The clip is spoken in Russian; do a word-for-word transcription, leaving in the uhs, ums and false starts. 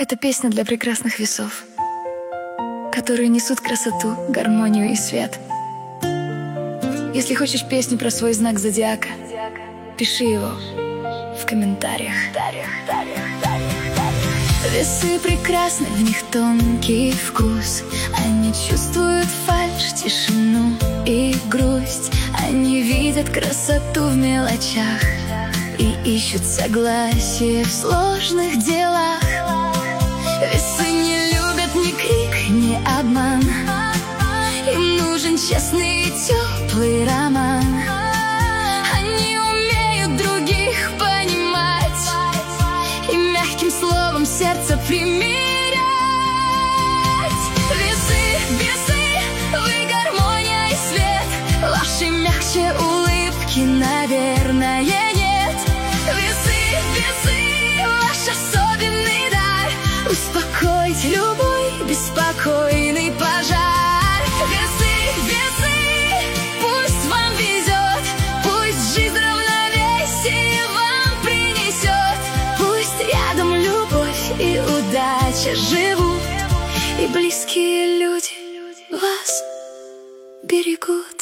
Это песня для прекрасных весов, которые несут красоту, гармонию и свет. Если хочешь песню про свой знак зодиака, пиши его в комментариях. Весы прекрасны, в них тонкий вкус. Они чувствуют фальшь, тишину и грусть. Они видят красоту в мелочах и ищут согласие в сложных делах. Весы не любят ни крик, ни обман. Им нужен честный и теплый роман. Они умеют других понимать и мягким словом сердце примирять. Весы, весы, вы гармония и свет. Ваши мягче улыбки, наверное, нет. Весы, весы, ваш особенный дар успокоить любой беспокойный пожар. Весы, весы, пусть вам везет, пусть жизнь равновесие вам принесет. Пусть рядом любовь и удача живут, и близкие люди вас берегут.